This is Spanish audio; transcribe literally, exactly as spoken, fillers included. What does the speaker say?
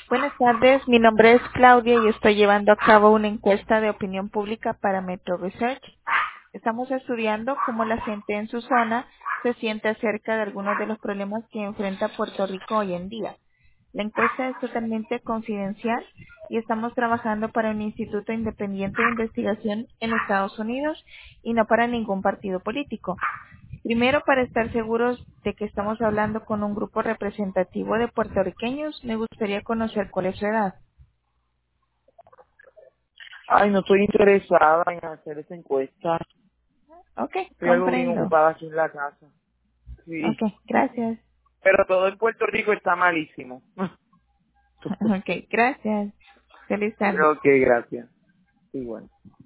Buenas tardes, mi nombre es Claudia y estoy llevando a cabo una encuesta de opinión pública para Metro Research. Estamos estudiando cómo la gente en su zona se siente acerca de algunos de los problemas que enfrenta Puerto Rico hoy en día. La encuesta es totalmente confidencial y estamos trabajando para un instituto independiente de investigación en Estados Unidos y no para ningún partido político. Primero, para estar seguros de que estamos hablando con un grupo representativo de puertorriqueños, me gustaría conocer cuál es su edad. Ay, no estoy interesada en hacer esa encuesta. Ok, Estoy algo bien comprendo. ocupada aquí en la casa. Sí. Ok, gracias. Pero todo en Puerto Rico está malísimo. Ok, gracias. Feliz tarde. Ok, gracias. Igual.